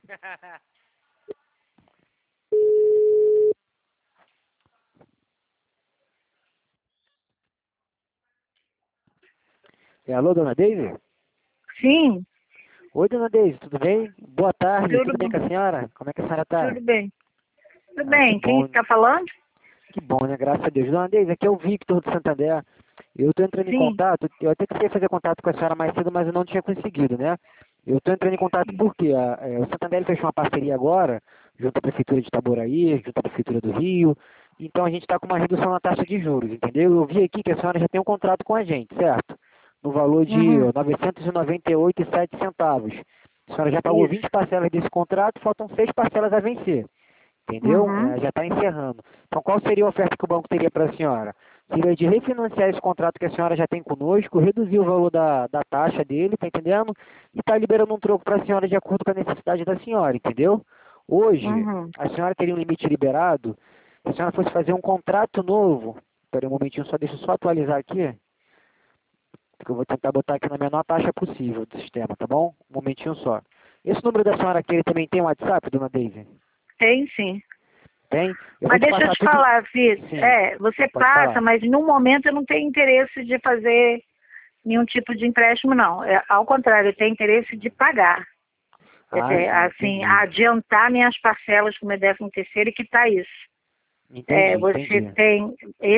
Alô, dona Deise? Sim, Oi, dona Deise, tudo bem? Boa tarde, tudo tudo bem com a bem. senhora? Como é que a senhora está? Tudo bem. Tudo Ah, que bem. Quem bom, está falando? que bom, né? Graças a Deus. Dona Deise, aqui é o Victor do Santander. Eu estou entrando em Sim. contato, eu até queria fazer contato com a senhora mais cedo, mas eu não tinha conseguido, né? Eu estou entrando em contato porque o Santander fechou uma parceria agora, junto à Prefeitura de Itaboraí, junto à Prefeitura do Rio, então a gente está com uma redução na taxa de juros, entendeu? Eu vi aqui que a senhora já tem um contrato com a gente, certo? No valor de Uhum. R$ 998,07. A senhora já pagou Isso. 20 parcelas desse contrato, faltam 6 parcelas a vencer. Entendeu? Uhum. Já está encerrando. Então, qual seria a oferta que o banco teria para a senhora? Seria de refinanciar esse contrato que a senhora já tem conosco, reduzir o valor da taxa dele, tá entendendo? E tá liberando um troco para a senhora de acordo com a necessidade da senhora, entendeu? Hoje, Uhum. a senhora teria um limite liberado. Se a senhora fosse fazer um contrato novo, espera um momentinho, deixa eu só atualizar aqui, porque eu vou tentar botar aqui na menor taxa possível do sistema, tá bom? Um momentinho só. Esse número da senhora aqui, ele também tem um WhatsApp, dona Daisy? Tem sim. Tem? Eu vou Mas te deixa eu passar te tudo. falar, Fih. Sim, Você pode passa, falar. mas no momento eu não tenho interesse de fazer nenhum tipo de empréstimo, não. Ao contrário, eu tenho interesse de pagar. Ah, sim, Assim, entendi. adiantar minhas parcelas com o meu 13º e quitar isso. Entendi, Você entendi. tem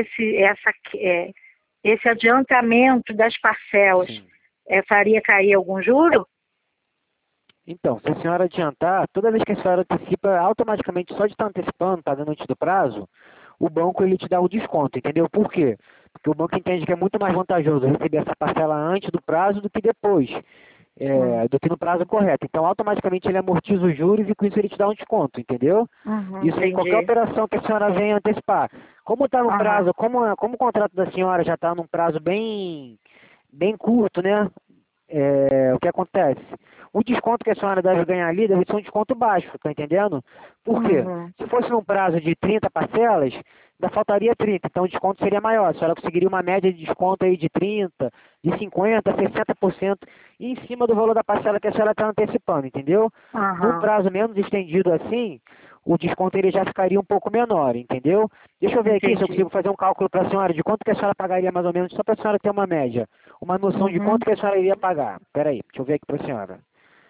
esse adiantamento das parcelas, Sim. faria cair algum juro? Então, se a senhora adiantar, toda vez que a senhora antecipa, automaticamente, só de estar antecipando, pagando antes do prazo, o banco ele te dá o desconto, entendeu? Por quê? Porque o banco entende que é muito mais vantajoso receber essa parcela antes do prazo do que depois, Hum. do que no prazo correto. Então, automaticamente ele amortiza os juros e com isso ele te dá um desconto, entendeu? Uhum, Isso em qualquer entendi. operação que a senhora venha antecipar. Como está no Aham, prazo, como o contrato da senhora já está num prazo bem curto, né? O que acontece? O desconto que a senhora deve ganhar ali deve ser um desconto baixo, tá entendendo? Por quê? uhum, Se fosse num prazo de 30 parcelas, ainda faltaria 30, então o desconto seria maior. A senhora conseguiria uma média de desconto aí de 30, de 50, 60% em cima do valor da parcela que a senhora está antecipando, entendeu? Num aham, prazo menos estendido assim, o desconto ele já ficaria um pouco menor, entendeu? Deixa eu ver aqui se eu entendi. consigo fazer um cálculo para a senhora de quanto que a senhora pagaria mais ou menos, só para a senhora ter uma média, uma noção de Uhum. quanto que a senhora iria pagar. Espera aí, deixa eu ver aqui para a senhora.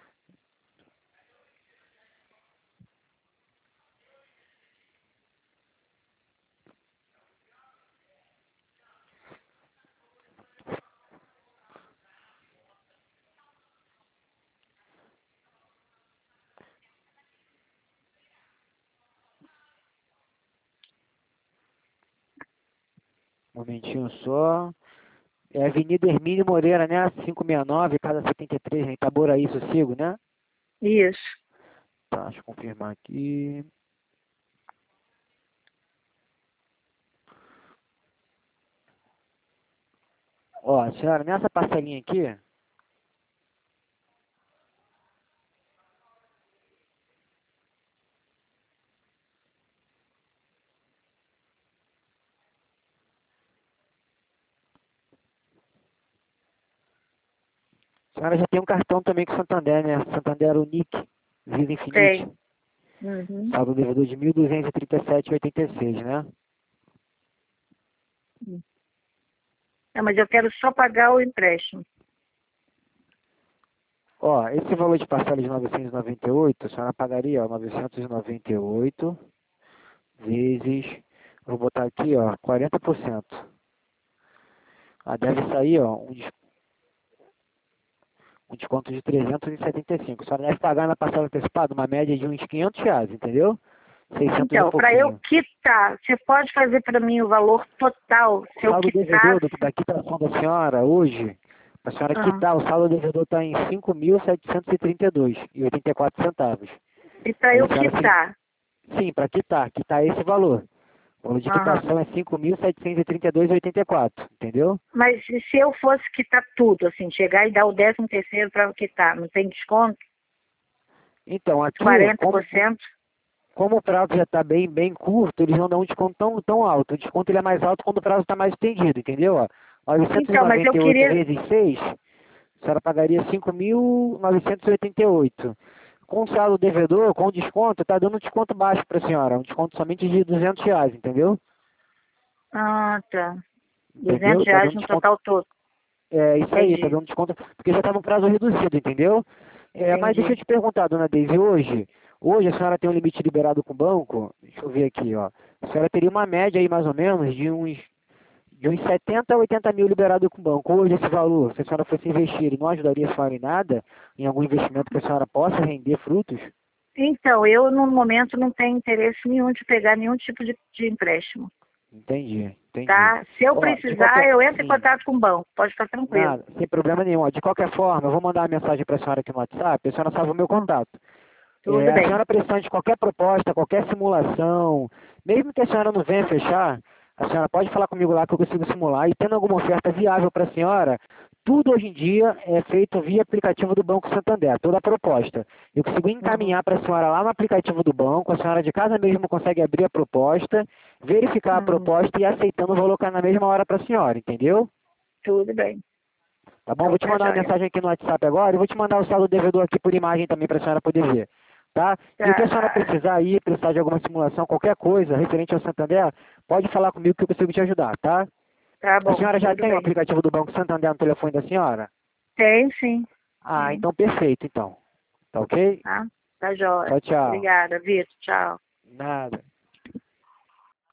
Um momentinho só. É Avenida Hermínio Moreira, né? 569, casa 73, em Itaboraí, Sossego, né? Isso. Tá, deixa eu confirmar aqui. Ó, senhora, nessa parcelinha aqui, a senhora já tem um cartão também com Santander, né? Santander Unic, Visa Infinite. Tem. Uhum. Saldo devedor de 1.237,86, né? Mas eu quero só pagar o empréstimo. Ó, esse valor de parcela de 998, a senhora pagaria, ó, 998 vezes, vou botar aqui, ó, 40%. Ah, deve sair, ó, um desconto de 375. A senhora deve pagar na parcela antecipada uma média de uns R$ 500, entendeu? 600 e Então, para eu pouquinho. quitar, você pode fazer para mim o valor total? Se eu Saldo devedor quitasse. da quitação da senhora hoje, para a senhora Ah, quitar, o saldo devedor está em 5.732,84. e para Aí eu a senhora sim, quitar? sim, para quitar esse valor. O valor de Aham. quitação é 5.732,84, entendeu? Mas e se eu fosse quitar tudo, assim, chegar e dar o 13º para quitar, não tem desconto? Então, aqui, 40%? como o prazo já está bem curto, eles não dão um desconto tão alto. O desconto ele é mais alto quando o prazo está mais estendido, entendeu? Ó, Então, mas eu 998 queria. vezes 6, a senhora pagaria 5.988. com o saldo devedor, com o desconto, tá dando um desconto baixo para a senhora, um desconto somente de R$ 200, entendeu? Ah, tá. Entendeu? Tá R$ 200 dando no desconto. total todo. É isso aí, tá Entendi, dando desconto, porque já está no prazo reduzido, entendeu? Mas deixa eu entendi. te perguntar, dona Deise, hoje a senhora tem um limite liberado com o banco? Deixa eu ver aqui, ó. A senhora teria uma média aí mais ou menos de uns 70 a 80 mil liberado com o banco. Hoje esse valor, se a senhora fosse investir, ele não ajudaria a senhora em nada? Em algum investimento que a senhora possa render frutos? Então, eu no momento não tenho interesse nenhum de pegar nenhum tipo de empréstimo, Entendi, entendi. tá? Se eu Ó, de precisar, qualquer... eu entro em Sim, contato com o banco, pode ficar tranquilo. nada, sem problema nenhum. Ó, de qualquer forma, eu vou mandar uma mensagem para a senhora aqui no WhatsApp, a senhora salva o meu contato. Tudo A bem. senhora precisando de qualquer proposta, qualquer simulação, mesmo que a senhora não venha fechar, a senhora pode falar comigo lá que eu consigo simular. E tendo alguma oferta viável para a senhora, tudo hoje em dia é feito via aplicativo do Banco Santander, toda a proposta. Eu consigo Uhum, encaminhar para a senhora lá no aplicativo do banco, a senhora de casa mesmo consegue abrir a proposta, verificar a uhum. proposta e aceitando, eu vou colocar na mesma hora para a senhora, entendeu? Tudo bem. Tá bom? Então Vou te tá mandar uma jóia. mensagem aqui no WhatsApp agora e vou te mandar o saldo devedor aqui por imagem também para a senhora poder ver. Tá? E o que a senhora Tá, precisar aí, precisar de alguma simulação, qualquer coisa referente ao Santander, pode falar comigo que eu consigo te ajudar, tá? tá A bom, senhora já tudo tem o bem. aplicativo do Banco Santander no telefone da senhora? Tem sim, Ah, tem, então perfeito, então. Tá ok? tá? Tá jóia. Tchau, tchau. Obrigada, Vitor. Tchau. Nada.